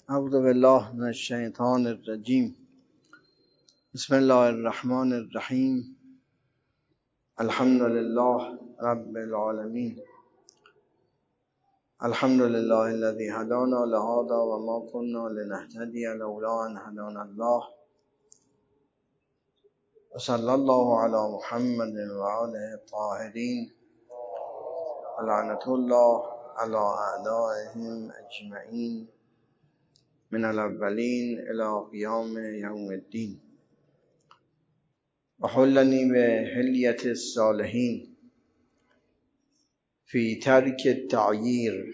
اعوذ بالله من الشیطان الرجیم. بسم الله الرحمن الرحیم. الحمد لله رب العالمین. الحمد لله الذي هدانا لهذا وما كنا لنهتدي لولا ان هدانا الله. وصلى الله على محمد وآله الطاهرين ولعنة الله على أعدائهم أجمعين من الأولين إلى قيام يوم الدين. وحلني بحلية الصالحين في ترك التعيير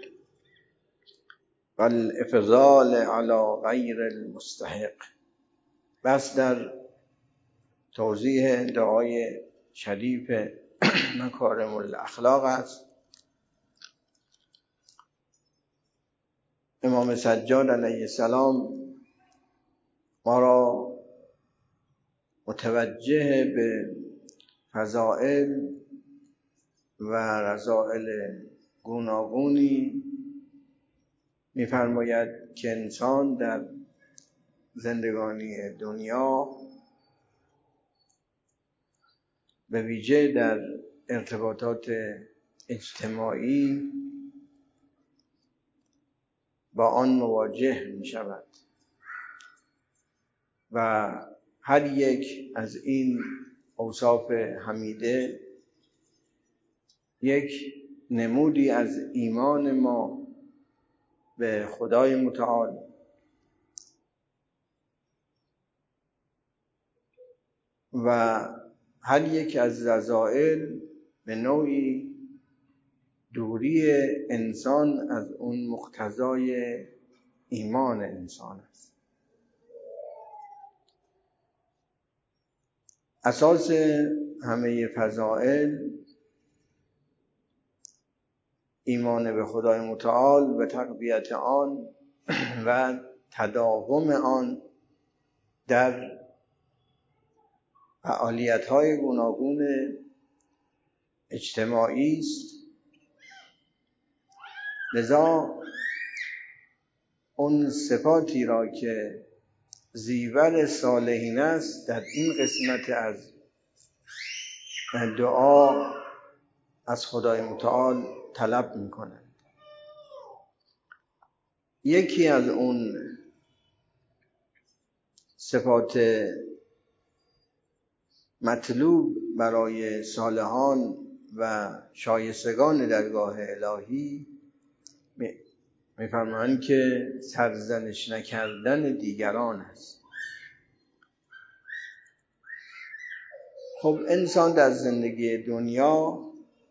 والإفضال على غير المستحق. بس در توضیح دعای شریف مکارم الاخلاق است. امام سجاد علیه السلام ما را متوجه به فضائل و رذائل گوناگونی می‌فرماید که انسان در زندگانی دنیا به ویژه در ارتباطات اجتماعی با آن مواجه می شود و هر یک از این اوصاف حمیده یک نمودی از ایمان ما به خدای متعال و هر یک از رذائل به نوعی دوری انسان از اون مقتضای ایمان انسان است. اساس همه فضائل ایمان به خدای متعال و تقویت آن و تداوم آن در فعالیت‌های گوناگون اجتماعی است. لذا اون صفاتی را که زیور صالحین است در این قسمت از دعا از خدای متعال طلب می‌کنند. یکی از اون صفات مطلوب برای صالحان و شایستگان درگاه الهی می‌فرمایند که سرزنش نکردن دیگران است. خب انسان در زندگی دنیا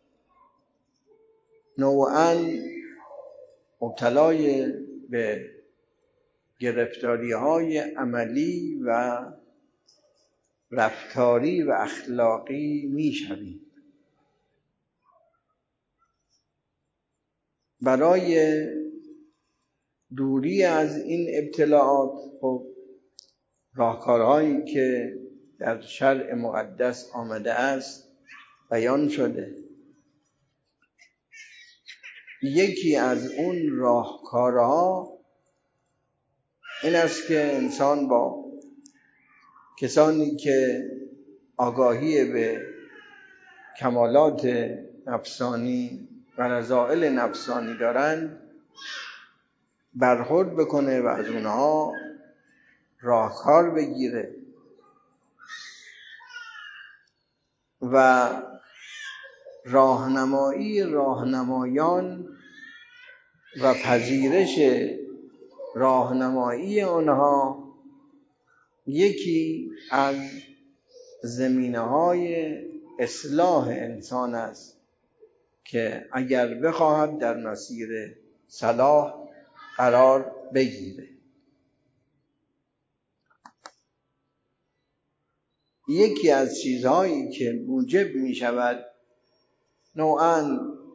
نوعاً مبتلای به گرفتاری‌های عملی و رفتاری و اخلاقی می‌شویم. برای دوری از این ابتلاعات خب راهکارهایی که در شرع مقدس آمده است بیان شده. یکی از اون راهکارها این است که انسان با کسانی که آگاهی به کمالات نفسانی و رذائل نفسانی دارند برخورد بکنه و از اونها راهکار بگیره و راهنمایان و پذیرش راهنمایی آنها یکی از زمینه‌های اصلاح انسان است که اگر بخواهد در مسیر صلاح قرار بگیره. یکی از چیزهایی که موجب می شود نوعاً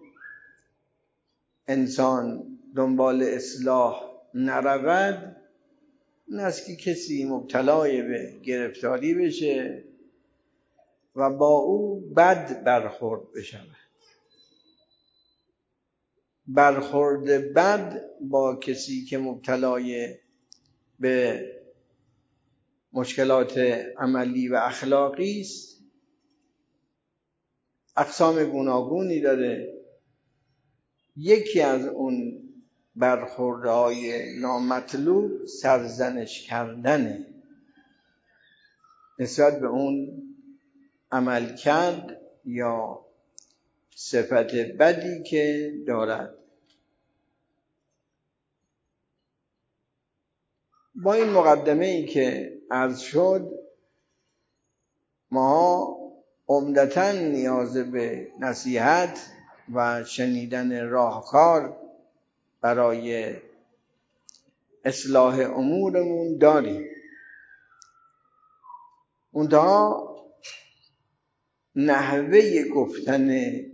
انسان دنبال اصلاح نرود این است که کسی مبتلای به گرفتاری بشه و با او بد برخورد بشود. برخورد بد با کسی که مبتلای به مشکلات عملی و اخلاقی است اقسام گوناگونی داره. یکی از اون برخوردهای نامطلوب سرزنش کردنه نسبت به اون عمل کرد یا صفت بدی که دارد. با این مقدمه ای که عرض شد ما عمدتاً نیاز به نصیحت و شنیدن راهکار برای اصلاح امورمون داریم. منتها نحوه گفتن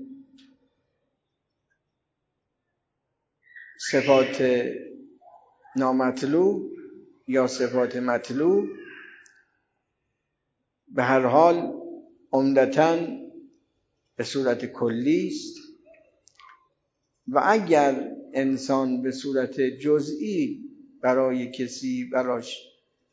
صفات نامطلوب یا صفات مطلوب به هر حال عمدتاً به صورت کلی است و اگر انسان به صورت جزئی برای کسی براش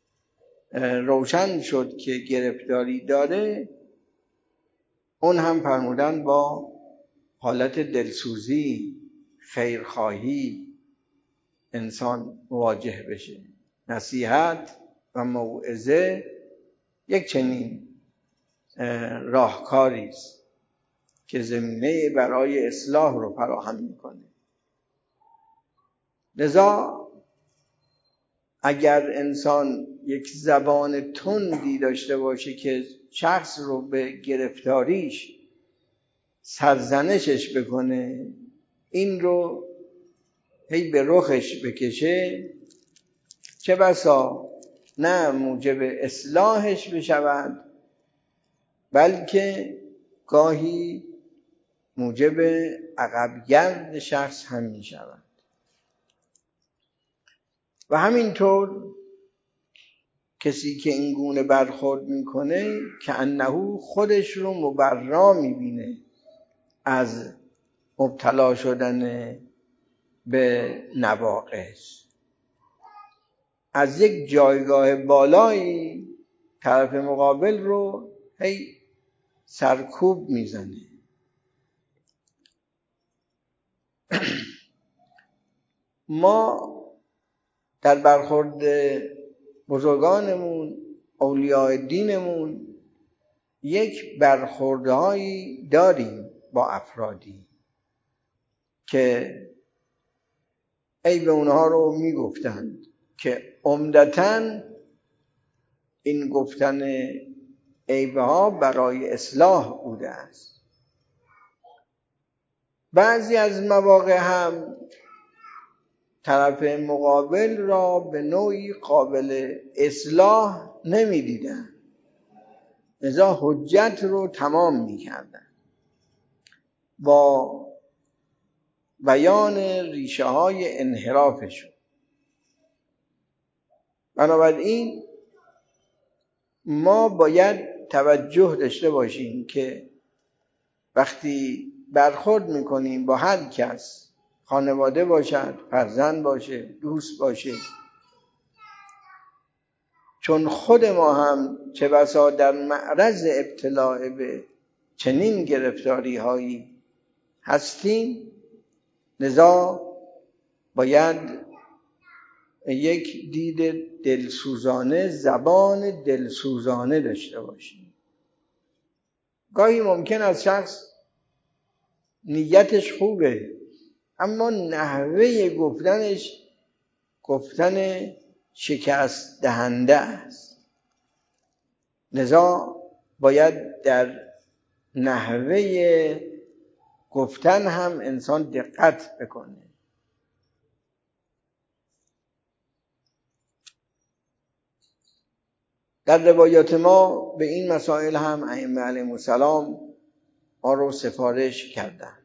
روشن شد که گرفتاری داره، اون هم فرمودن با حالت دلسوزی، خیرخواهی انسان مواجه بشه. نصیحت و موعظه یک چنین راهکاری است که زمینه برای اصلاح رو فراهم میکنه. لذا اگر انسان یک زبان تندی داشته باشه که شخص رو به گرفتاریش سرزنشش بکنه، این رو هی به رخش بکشه، چه بسا نه موجب اصلاحش بشود بلکه گاهی موجب عقبگرد شخص هم می شود. و همینطور کسی که این گونه برخورد میکنه که انه خودش رو مبرا میبینه از مبتلا شدن به نواقص، از یک جایگاه بالایی طرف مقابل رو هی سرکوب میزنه. ما در برخورد بزرگانمون، اولیاء دینمون، یک برخوردهایی داریم با افرادی که عیب اونها رو میگفتند که عمدتاً این گفتن عیبها برای اصلاح بوده است. بعضی از مواقع هم طرف مقابل را به نوعی قابل اصلاح نمی‌دیدند، لذا حجت رو تمام می‌کردند با بیان ریشه های انحرافشون. بنابراین ما باید توجه داشته باشیم که وقتی برخورد میکنیم با هر کس، خانواده باشد، فرزند باشه، دوست باشه، چون خود ما هم چه بسا در معرض ابتلا به چنین گرفتاری هایی هستیم، لذا باید یک دید دلسوزانه، زبان دلسوزانه داشته باشیم. گاهی ممکن است شخص نیتش خوبه اما نحوه گفتنش گفتن شکست دهنده است، لذا باید در نحوه گفتن هم انسان دقت بکنه. در روایات ما به این مسائل هم ائمه علیهم السلام ما رو سفارش کردند.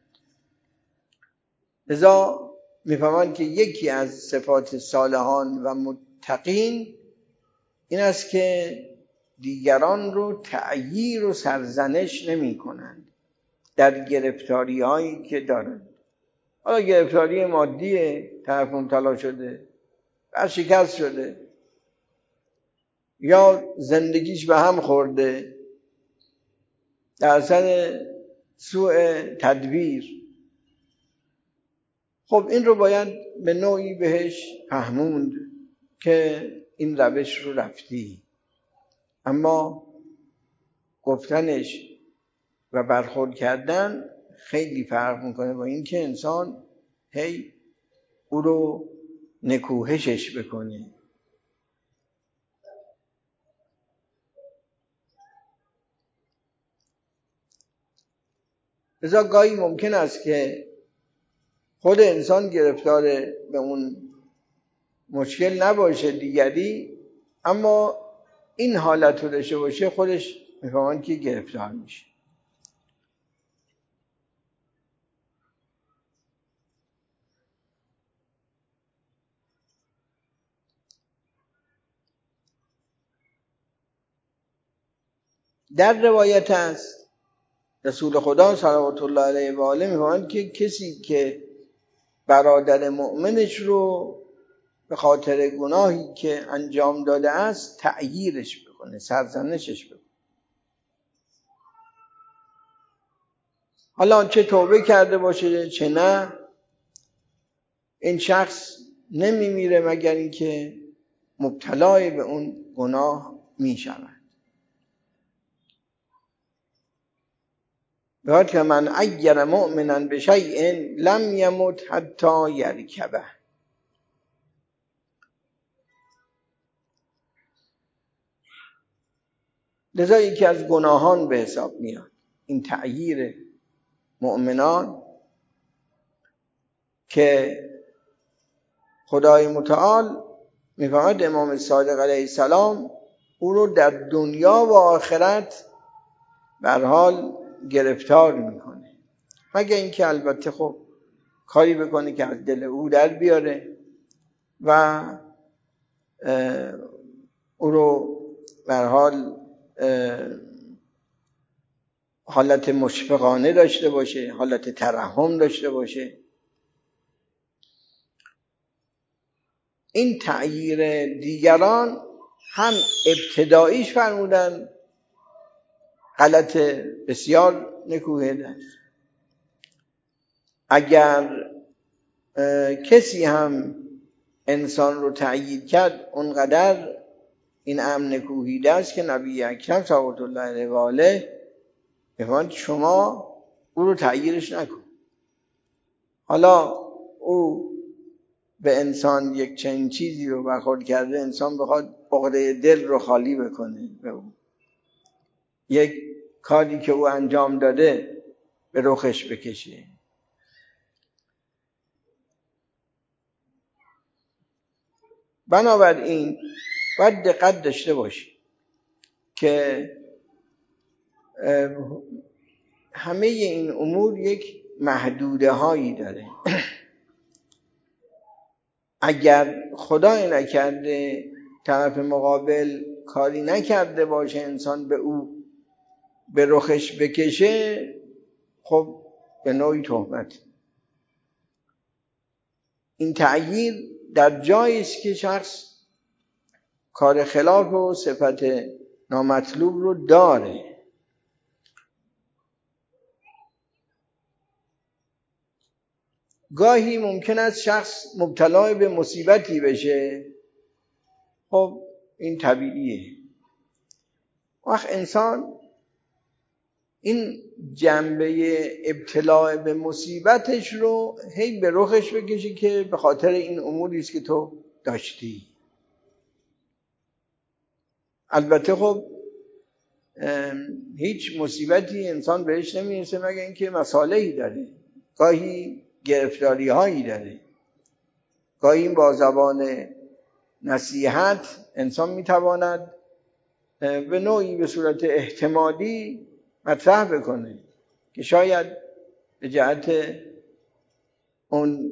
لذا میفهمند که یکی از صفات صالحان و متقین این است که دیگران رو تعییر و سرزنش نمی کنند در گرفتاری هایی که دارند. حالا گرفتاری مادیه، طرف مبتلا شده، ورشکست شده، یا زندگیش به هم خورده در اثر سوء تدبیر. خب این رو باید به نوعی بهش فهموند که این روش رو رفتی، اما گفتنش و برخورد کردن خیلی فرق میکنه با این که انسان هی او رو نکوهشش بکنه. لذا گاهی ممکن است که خود انسان گرفتار به اون مشکل نباشه دیگری، اما این حالت رو داشته باشه، خودش میفهمن که گرفتار میشه. در روایت است رسول خدا صلوات الله علیه و آله میفهمن که کسی که برادر مؤمنش رو به خاطر گناهی که انجام داده است تعییرش بکنه، سرزنشش بکنه، حالا چه توبه کرده باشه چه نه، این شخص نمیمیره مگر اینکه مبتلای به اون گناه میشود. باید که من اگر مؤمنا بشیء لم یمت حتی یرکبه. لذا یکی از گناهان به حساب میاد این تعییر مؤمنان که خدای متعال میفرماید امام صادق علیه السلام او رو در دنیا و آخرت به هر حال گرفتار میکنه، مگر اینکه البته خب کاری بکنه که از دل او در بیاره و او رو به هر حال حالت مشفقانه داشته باشه، حالت ترحم داشته باشه. این تعییر دیگران هم ابتداییش فرمودن غلط بسیار نکوهنده است. اگر کسی هم انسان رو تأیید کرد اونقدر این امر نکوهیده است که نبی اکرم صلوات الله علیه و آله میفرماید شما او رو تأییدش نکن. حالا او به انسان یک چنین چیزی رو برخورد کرده، انسان بخواد عقده دل رو خالی بکنه به او، یک کاری که او انجام داده به رخش بکشه. بنابراین باید دقت داشته باشی که همه این امور یک محدوده هایی داره. اگر خدای نکرده طرف مقابل کاری نکرده باشه انسان به او به رخش بکشه، خب به نوعی تهمت. این تعییر در جایی است که شخص کار خلاف و صفت نامطلوب رو داره. گاهی ممکن است شخص مبتلا به مصیبتی بشه، خب این طبیعیه. وقت انسان این جنبه ابتلا به مصیبتش رو هی به رخش بکشه که به خاطر این اموری است که تو داشتی. البته خب هیچ مصیبتی انسان بهش نمیرسه مگر اینکه مصالحی داره، گاهی گرفتاری هایی داره، گاهی با زبان نصیحت انسان میتواند به نوعی به صورت احتمالی مطرح بکنه که شاید به جهت اون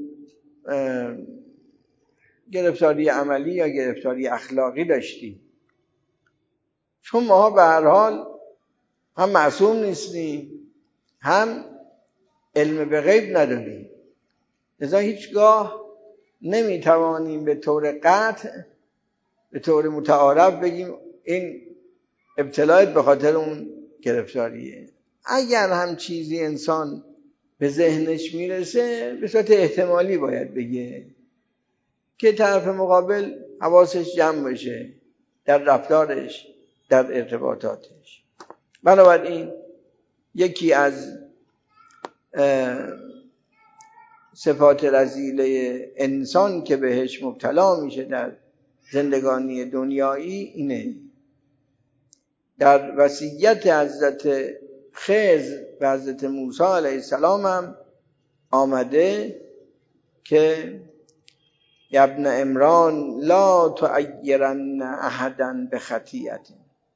گرفتاری عملی یا گرفتاری اخلاقی داشتی. چون ما به هر حال هم معصوم نیستیم هم علم به غیب نداریم، لذا هیچگاه نمیتوانیم به طور قطع، به طور متعارف بگیم این ابتلایت به خاطر اون گرفتاریه. اگر هم چیزی انسان به ذهنش میرسه به صورت احتمالی باید بگه که طرف مقابل حواسش جمع بشه در رفتارش، در ارتباطاتش. بنابراین یکی از صفات رذیله انسان که بهش مبتلا میشه در زندگانی دنیایی اینه. در وصیت حضرت خضر و حضرت موسی علیه السلام هم آمده که یا ابن عمران لا تعیرن احدا بخطیئت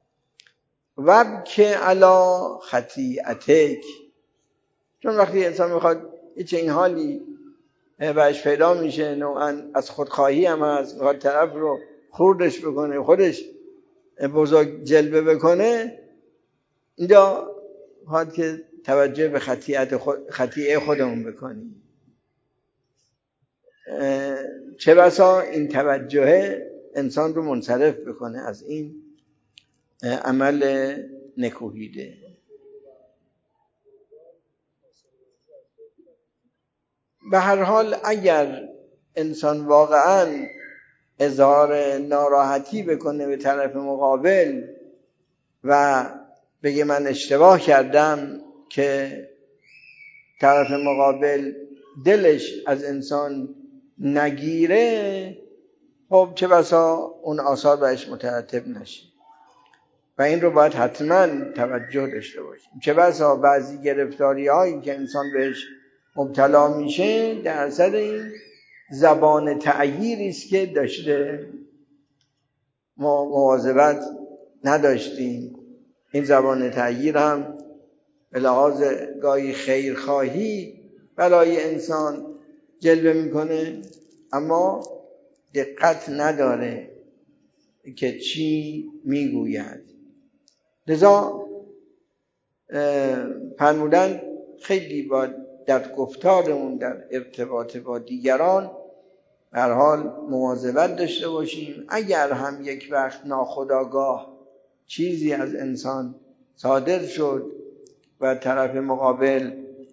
وابک علی خطیئتک. چون وقتی انسان میخواد هیچ این حالی بهش پیدا میشه، نوعا از خودخواهی هم هست، میخواد طرف رو خوردش بکنه، خودش بزرگ جلوه بکنه، اینجا میخواد که توجه به خطیئه خودمون بکنیم. چه بسا این توجه انسان رو منصرف بکنه از این عمل نکوهیده. به هر حال اگر انسان واقعا اظهار ناراحتی بکنه به طرف مقابل و بگه من اشتباه کردم، که طرف مقابل دلش از انسان نگیره، خب چه بسا اون آثار بهش مترتب نشه و این رو باید حتما توجه داشته باشیم. چه بسا بعضی گرفتاری هایی که انسان بهش مبتلا میشه در اثر این زبان تأییری است که داشته، ما مواظبت نداشتیم. این زبان تأییر هم به لحاظ گاهی خیرخواهی برای انسان جلوه میکنه، اما دقت نداره که چی میگوید. لذا فرمودن خیلی باید در گفتارمون، در ارتباط با دیگران به هر حال مواظبت داشته باشیم. اگر هم یک وقت ناخودآگاه چیزی از انسان صادر شد و طرف مقابل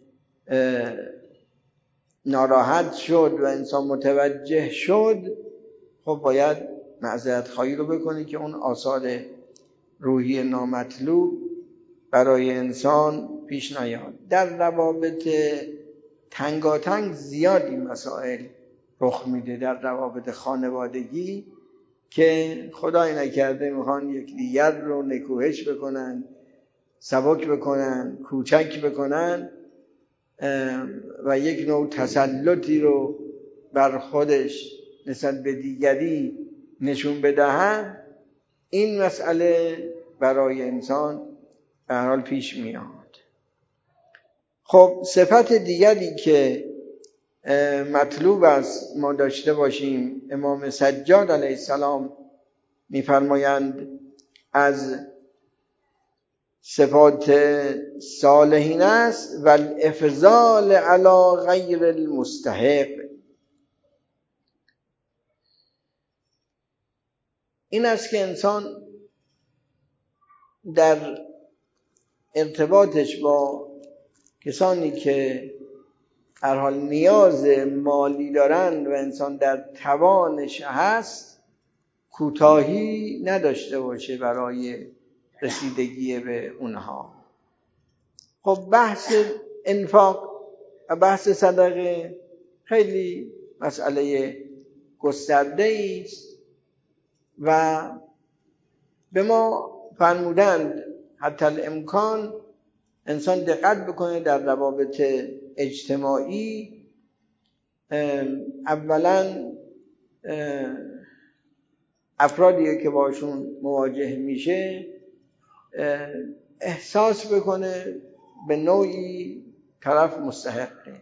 ناراحت شد و انسان متوجه شد، خب باید معذرت خواهی رو بکنی که اون آثار روحی نامطلوب برای انسان پیش نیاد. در روابط تنگاتنگ زیادی مسائل رخ میده، در روابط خانوادگی که خدای نکرده میخوان یک دیگر رو نکوهش بکنن، سبک بکنن، کوچک بکنن و یک نوع تسلطی رو بر خودش نسبت به دیگری نشون بدهن. این مسئله برای انسان به هر حال پیش میاد. خب صفت دیگری که مطلوب است ما داشته باشیم، امام سجاد علیه السلام میفرمایند از صفات صالحین است و الافضال علی غیر المستحق. این است که انسان در ارتباطش با کسانی که هر حال نیاز مالی دارن و انسان در توانش هست، کوتاهی نداشته باشه برای رسیدگی به اونها. خب بحث انفاق و بحث صدقه خیلی مسئله گسترده است و به ما فرمودند حتی الامکان انسان دقت بکنه در روابط اجتماعی. اولا افرادی که باشون مواجه میشه احساس بکنه به نوعی طرف مستحقه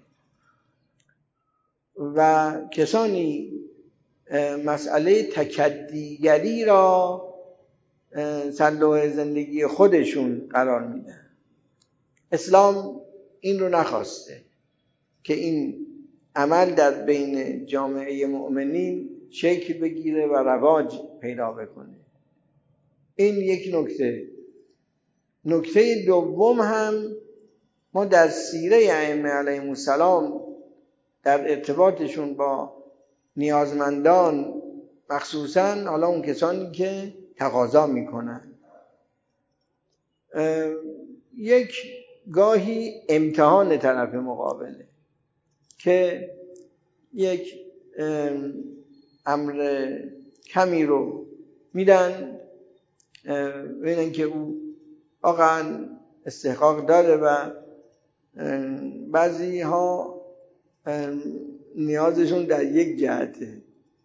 و کسانی مسئله تکدیگری را سلوه زندگی خودشون قرار میدن. اسلام این رو نخواسته که این عمل در بین جامعه مؤمنین شکل بگیره و رواج پیدا بکنه. این یک نکته. نکته دوم هم ما در سیره ائمه علیهم السلام در ارتباطشون با نیازمندان، مخصوصاً حالا اون کسانی که تقاضا میکنن، یک گاهی امتحان طرف مقابله که یک امر کمی رو میدن ببینن که او واقعا استحقاق داره و بعضی ها نیازشون در یک جهته.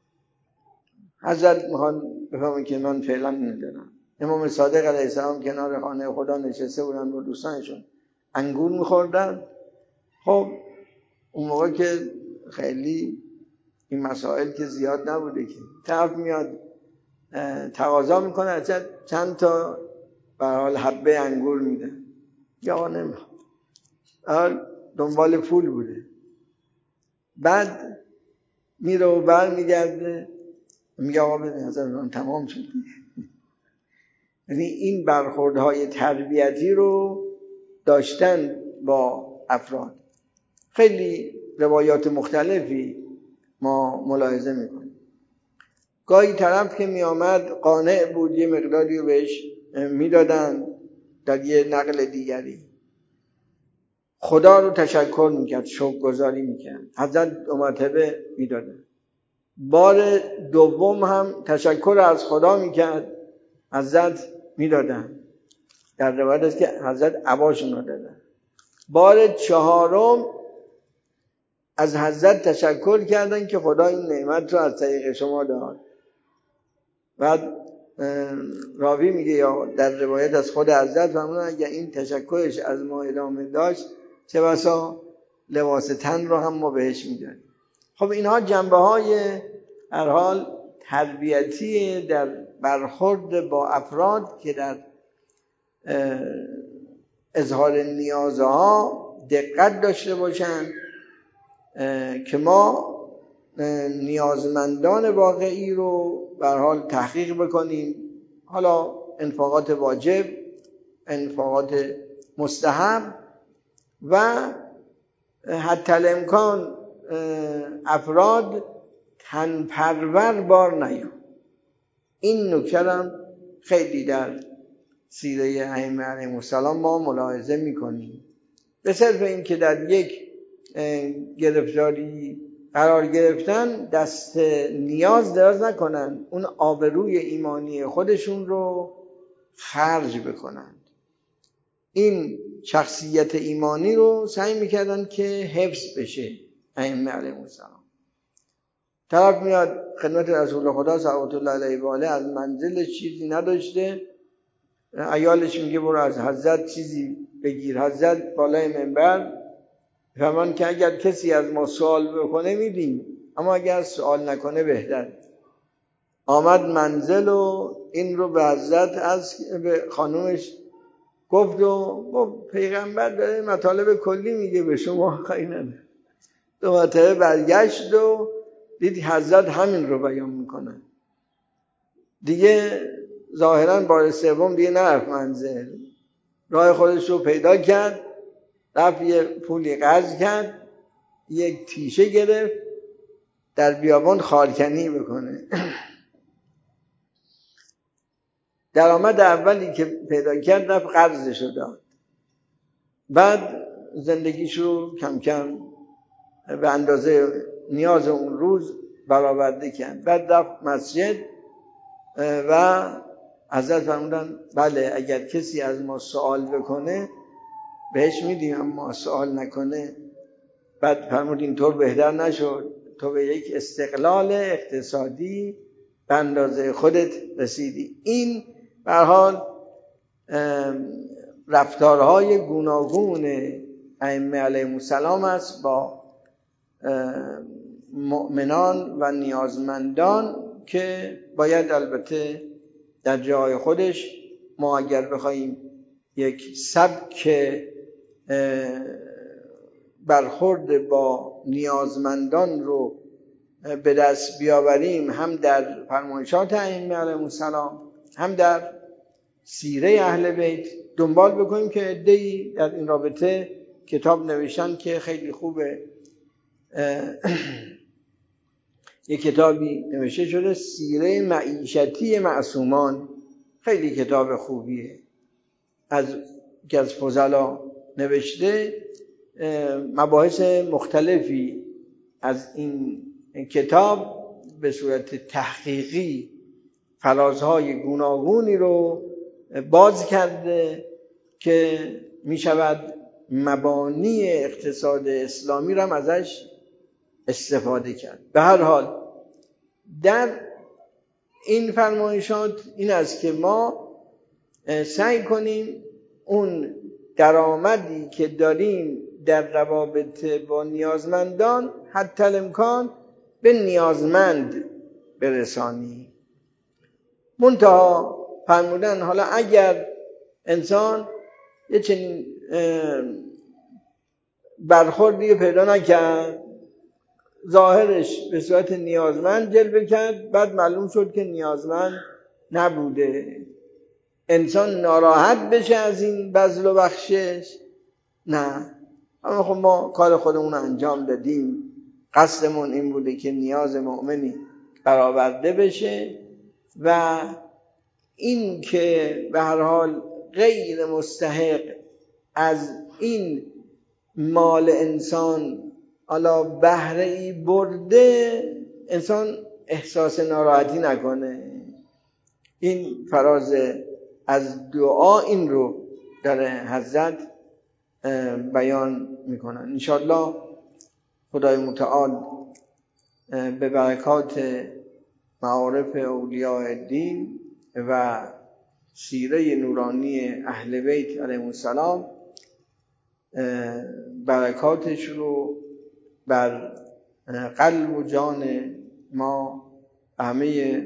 حضرت میخوان بفهمن که من فعلا ندارم. امام صادق علیه السلام کنار خانه خدا نشسته بودن با دوستانشون انگور میخوردن. خب اون موقع که خیلی این مسائل که زیاد نبوده که طرف میاد تقاضا میکنه ازت چند تا به حال حبه انگور میده یا آقا نمیخواد، دنبال پول بوده. بعد میره و بر میگرده میگه آقا بده نظر تمام شد. یعنی این برخوردهای تربیتی رو داشتن با افراد. خیلی روایات مختلفی ما ملاحظه میکنیم. گاهی طرف که میامد قانع بود یه مقداری رو بهش میدادن، در یه نقل دیگری خدا رو تشکر میکرد، شکرگزاری میکرد، حضرت 2 مرتبه میدادن. بار دوم هم تشکر از خدا میکرد، حضرت میدادن. در روایت است که حضرت عباشون رو دادن. بار 4م از حضرت تشکر کردن که خدا این نعمت رو از طریق شما داد. بعد راوی میگه یا در روایت از خود حضرت فرمودن اگر این تشکرش از ما ادامه داشت چه بسا لباس تن رو هم ما بهش میدادیم. خب اینها جنبه های هر حال تربیتی در برخورد با افراد که در اظهار نیازها دقت داشته باشند که ما نیازمندان واقعی رو به هر حال تحقیق بکنیم. حالا انفاقات واجب، انفاقات مستحب و حتی الامکان افراد تنپرور بار نیان. این نکته هم خیلی در سیره ائمه علیهم السلام ما ملاحظه میکنیم. به صرف این که در یک گرفتاری قرار گرفتن دست نیاز دراز نکنن، اون آبروی ایمانی خودشون رو خرج بکنن. این شخصیت ایمانی رو سعی میکردن که حفظ بشه. ائمه علیهم السلام طرف میاد خدمت رسول خدا صلوات الله علیه و آله، از منزلش چیزی نداشته، عیالش میگه برو از حضرت چیزی بگیر. حضرت بالای منبر فرمان که اگر کسی از ما سوال بکنه میدیم، اما اگر سوال نکنه بهتر. آمد منزل و این رو به حضرت از به خانومش گفت و پیغمبر داره مطالب کلی میگه به شما خیلی نداره. 2 مرتبه برگشت و دید حضرت همین رو بیان میکنه. دیگه ظاهرا بار 3 دیگه نرفت منزل، راه خودش رو پیدا کرد، رفت یه پولی قرض کرد، یک تیشه گرفت در بیابان خالکنی بکنه. درآمد اولی که پیدا کرد رفت قرضش رو داد. بعد زندگیشو کم کم به اندازه نیاز اون روز برآورده کرد. بعد رفت مسجد و حضرت فرمودن بله اگر کسی از ما سوال بکنه بهش میدیم، اما سوال نکنه. بعد فرمود اینطور بهتر نشد، تو به یک استقلال اقتصادی به اندازه خودت رسیدی. این به هر حال رفتارهای گوناگون ائمه علیهم السلام است با مؤمنان و نیازمندان که باید البته در جای خودش ما اگر بخوایم یک سبک برخورد با نیازمندان رو به دست بیاوریم، هم در فرمایشات ائمه علیهم السلام هم در سیره اهل بیت دنبال بکنیم که عده‌ای در این رابطه کتاب نوشتن که خیلی خوبه. یک کتابی نوشته شده سیره معیشتی معصومان، خیلی کتاب خوبیه، که از فضلا نوشته. مباحث مختلفی از این کتاب به صورت تحقیقی فرازهای گوناگونی رو باز کرده که می شود مبانی اقتصاد اسلامی رو هم ازش استفاده کرد. به هر حال در این فرمایشات این است که ما سعی کنیم اون درآمدی که داریم در روابط با نیازمندان حتی الامکان به نیازمند برسانیم. منتها فرمودن حالا اگر انسان یه چنین برخوردی پیدا نکرد، ظاهرش به صورت نیازمند جلوه کرد، بعد معلوم شد که نیازمند نبوده، انسان ناراحت بشه از این بذل و بخشش؟ نه، اما خب ما کار خودمون رو انجام دادیم، قصدمون این بوده که نیاز مؤمنی برآورده بشه و این که به هر حال غیر مستحق از این مال انسان حالا بهره‌ای برده، انسان احساس ناراحتی نکنه. این فراز از دعا این رو در حضرت بیان میکنن. انشاءالله خدای متعال به برکات معارف اولیاء دین و سیره نورانی اهل بیت علیهم السلام برکاتش رو بر قلب و جان ما همه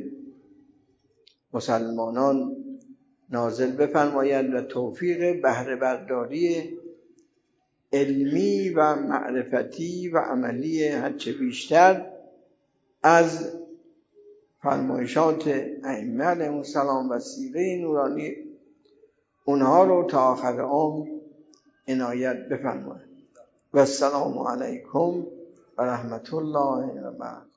مسلمانان نازل بفرماید و توفیق بهره برداری علمی و معرفتی و عملی هرچه بیشتر از فرمایشات ائمه علیهم السلام و سیره نورانی اونها رو تا آخر عمر عنایت بفرماید. و السلام علیکم و رحمت الله و برکاته.